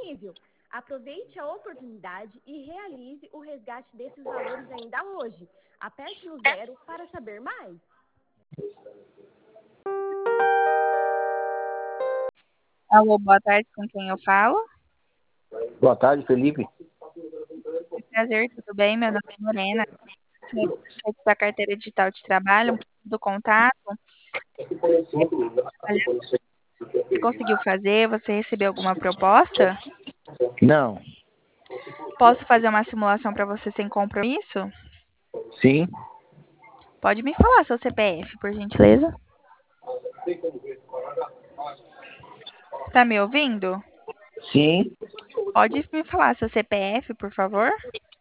disponível. Aproveite a oportunidade e realize o resgate desses valores ainda hoje. Aperte no 0 para saber mais. Alô, boa tarde, com quem eu falo? Boa tarde, Felipe. Prazer, tudo bem? Meu nome é Lorena, sou da carteira digital de trabalho, do contato. Olha, você conseguiu fazer? Você recebeu alguma proposta? Não. Posso fazer uma simulação para você sem compromisso? Sim. Pode me falar seu CPF, por gentileza? Está me ouvindo? Sim. Pode me falar seu CPF, por favor?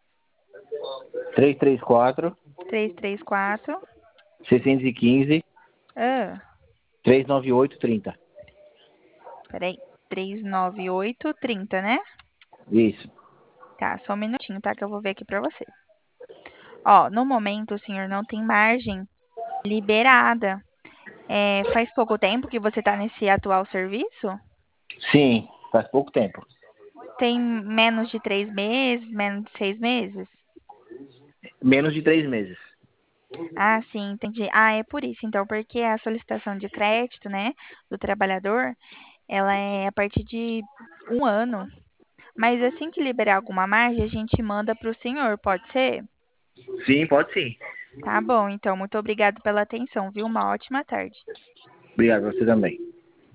334 334. 615 Ah, 398 30. peraí. 39830, né? Isso. Tá, só um minutinho, tá? Que eu vou ver aqui pra você. Ó, no momento o senhor não tem margem liberada. Faz pouco tempo que você tá nesse atual serviço? Sim, faz pouco tempo. Tem menos de 3 meses, menos de 6 meses? Menos de 3 meses. Ah, sim, entendi. Ah, é por isso, então, porque a solicitação de crédito, né, do trabalhador, ela é a partir de 1 ano. Mas assim que liberar alguma margem, a gente manda para o senhor, pode ser? Sim, pode sim. Tá bom, então, muito obrigado pela atenção, viu? Uma ótima tarde. Obrigado, você também.